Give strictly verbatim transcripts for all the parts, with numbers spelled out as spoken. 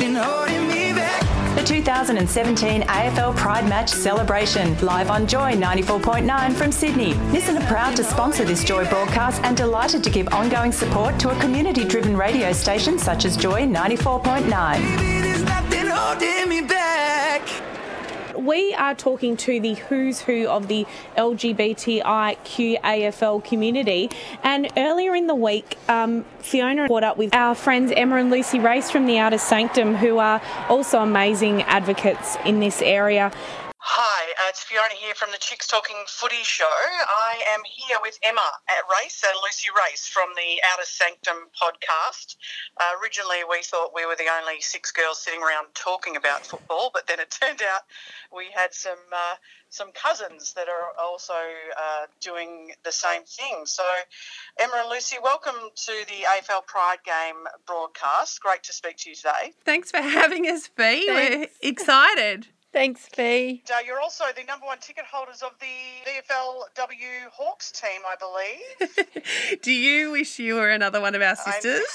nothing holding me back. The two thousand seventeen A F L Pride Match celebration, live on Joy ninety-four point nine from Sydney. Nissan are proud to sponsor this Joy broadcast and delighted to give ongoing support to a community-driven radio station such as Joy ninety-four point nine. Baby, there's nothing holding me back. We are talking to the who's who of the L G B T I Q A F L community, and earlier in the week um, Fiona caught up with our friends Emma and Lucy Race from the Outer Sanctum, who are also amazing advocates in this area. Hi, uh, it's Fiona here from the Chicks Talking Footy Show. I am here with Emma at Race and Lucy Race from the Outer Sanctum podcast. Uh, originally, we thought we were the only six girls sitting around talking about football, but then it turned out we had some uh, some cousins that are also uh, doing the same thing. So, Emma and Lucy, welcome to the A F L Pride Game broadcast. Great to speak to you today. Thanks for having us, Fee. We're excited. Thanks, Fee. Uh, you're also the number one ticket holders of the V F L W Hawks team, I believe. Do you wish you were another one of our sisters?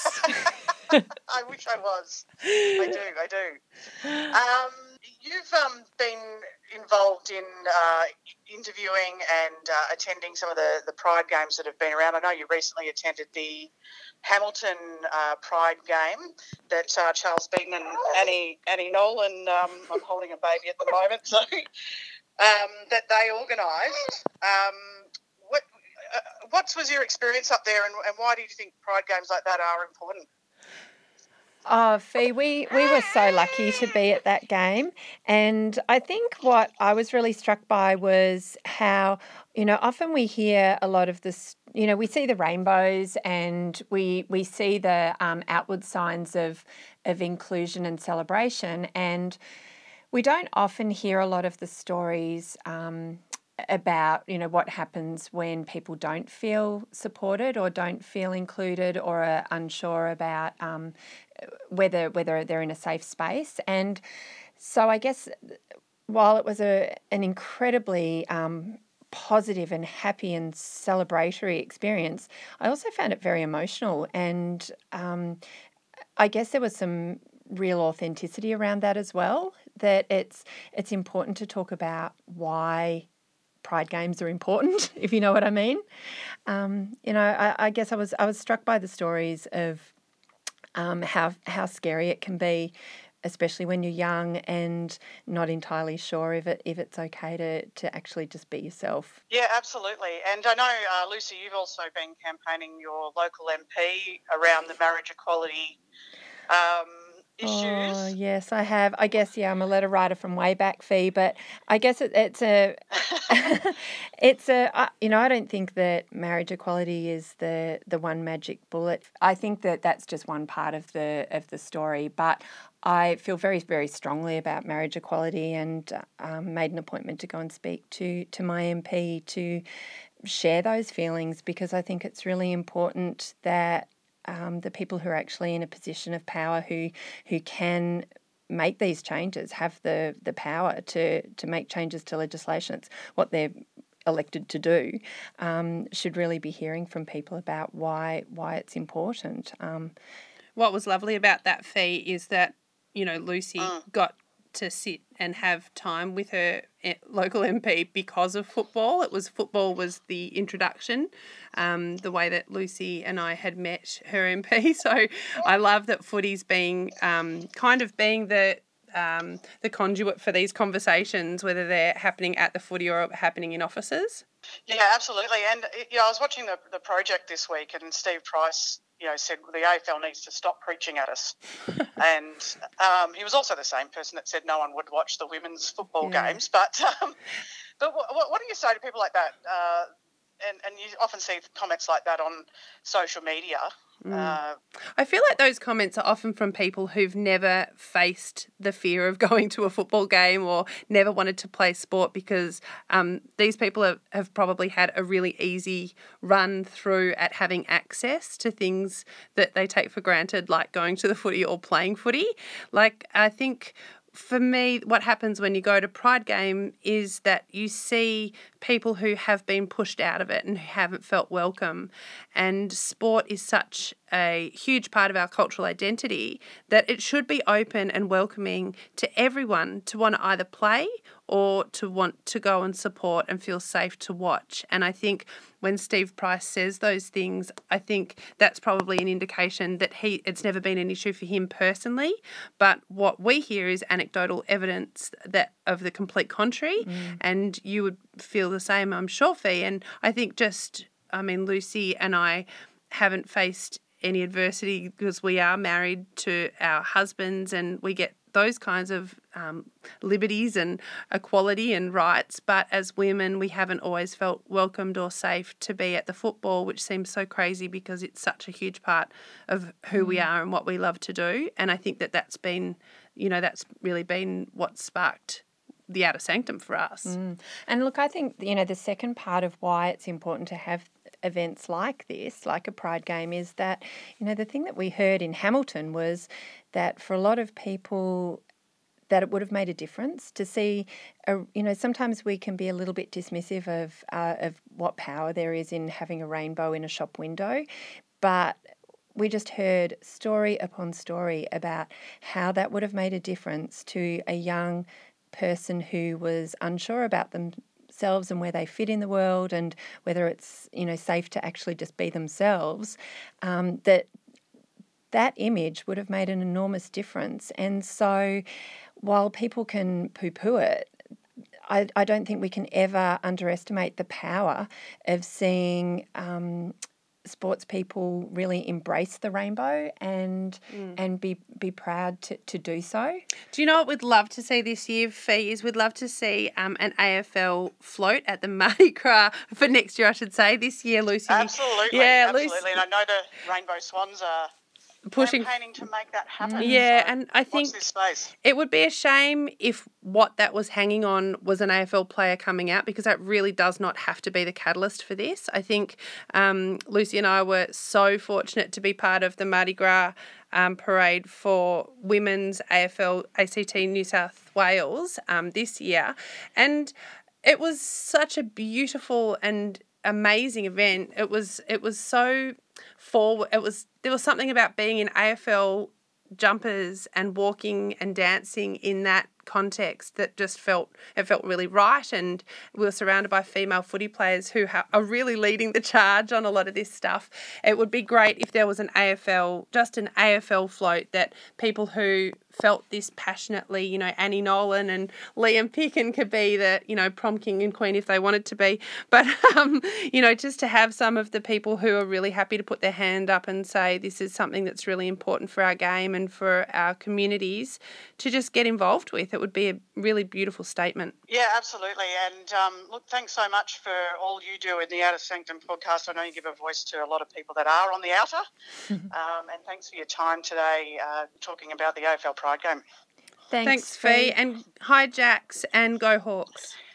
I wish I was. I do, I do. Um, you've um, been involved in uh, interviewing and uh, attending some of the, the Pride games that have been around. I know you recently attended the Hamilton uh, Pride game that uh, Charles Beaton and Annie Annie Nolan, um, I'm holding a baby at the moment, so um, that they organised. Um, what uh, what was your experience up there, and, and why do you think Pride games like that are important? Oh, Fee, we, we were so lucky to be at that game. And I think what I was really struck by was how, you know, often we hear a lot of this, you know, we see the rainbows and we we see the um, outward signs of of inclusion and celebration. And we don't often hear a lot of the stories um, about, you know, what happens when people don't feel supported or don't feel included or are unsure about um, whether whether they're in a safe space. And so I guess while it was a an incredibly um, positive and happy and celebratory experience, I also found it very emotional. And um, I guess there was some real authenticity around that as well, that it's it's important to talk about why Pride games are important, if you know what I mean. Um, you know, I, I guess I was I was struck by the stories of um, how how scary it can be, especially when you're young and not entirely sure if it if it's okay to to actually just be yourself. Yeah, absolutely. And I know, uh, Lucy, you've also been campaigning your local M P around the marriage equality um, issues. Oh, yes, I have. I guess, yeah, I'm a letter writer from way back, Fee, but I guess it, it's a, it's a, uh, you know, I don't think that marriage equality is the, the one magic bullet. I think that that's just one part of the of the story, but I feel very, very strongly about marriage equality and um, made an appointment to go and speak to, to my M P to share those feelings, because I think it's really important that Um, the people who are actually in a position of power, who who can make these changes, have the the power to to make changes to legislation. It's what they're elected to do. Um, should really be hearing from people about why why it's important. Um, What was lovely about that, Fee, is that, you know, Lucy Mm. got to sit and have time with her local M P because of football. It was football was the introduction, um, the way that Lucy and I had met her M P. So I love that footy's being um, kind of being the um, the conduit for these conversations, whether they're happening at the footy or happening in offices. Yeah, absolutely. And, you know, I was watching the, the project this week, and Steve Price, you know, said the A F L needs to stop preaching at us. And um, he was also the same person that said no one would watch the women's football Yeah. games. But um, but what, what do you say to people like that? Uh, and, and you often see comments like that on social media. Mm. Uh, I feel like those comments are often from people who've never faced the fear of going to a football game or never wanted to play sport, because um, these people have, have probably had a really easy run through at having access to things that they take for granted, like going to the footy or playing footy. Like, I think for me, what happens when you go to Pride game is that you see people who have been pushed out of it and who haven't felt welcome. And sport is such a huge part of our cultural identity, that it should be open and welcoming to everyone to want to either play or to want to go and support and feel safe to watch. And I think when Steve Price says those things, I think that's probably an indication that he it's never been an issue for him personally. But what we hear is anecdotal evidence that of the complete contrary, mm. and you would feel the same, I'm sure, Fee. And I think just, I mean, Lucy and I haven't faced any adversity because we are married to our husbands and we get those kinds of um, liberties and equality and rights. But as women, we haven't always felt welcomed or safe to be at the football, which seems so crazy because it's such a huge part of who we are and what we love to do. And I think that that's been, you know, that's really been what sparked the Outer Sanctum for us. Mm. And look, I think, you know, the second part of why it's important to have events like this, like a Pride game, is that, you know, the thing that we heard in Hamilton was that for a lot of people that it would have made a difference to see, a, you know, sometimes we can be a little bit dismissive of uh, of what power there is in having a rainbow in a shop window, but we just heard story upon story about how that would have made a difference to a young person who was unsure about themselves and where they fit in the world and whether it's, you know, safe to actually just be themselves, um, that that image would have made an enormous difference. And so while people can poo-poo it, I, I don't think we can ever underestimate the power of seeing um, sports people really embrace the rainbow and mm. and be be proud to, to do so. Do you know what we'd love to see this year, Fee, is we'd love to see um, an A F L float at the Mardi Gras for next year, I should say. This year, Lucy. Absolutely, yeah, absolutely. Lucy, and I know the Rainbow Swans are pushing campaigning to make that happen. Yeah, so and I think watch this space. It would be a shame if what that was hanging on was an A F L player coming out, because that really does not have to be the catalyst for this. I think um, Lucy and I were so fortunate to be part of the Mardi Gras um, parade for women's A F L A C T New South Wales um, this year, and it was such a beautiful and amazing event. It was it was so forward. It was there was something about being in A F L jumpers and walking and dancing in that context that just felt it felt really right, and we were surrounded by female footy players who ha- are really leading the charge on a lot of this stuff. It would be great if there was an A F L, just an A F L float that people who felt this passionately, you know, Annie Nolan and Liam Picken could be the, you know, prom king and queen if they wanted to be. But, um, you know, just to have some of the people who are really happy to put their hand up and say this is something that's really important for our game and for our communities to just get involved with. It would be a really beautiful statement. Yeah, absolutely. And um, look, thanks so much for all you do in the Outer Sanctum podcast. I know you give a voice to a lot of people that are on the outer. um, and thanks for your time today uh, talking about the A F L Pride game. Thanks, Thanks Fee. And hi, Jacks, and go Hawks.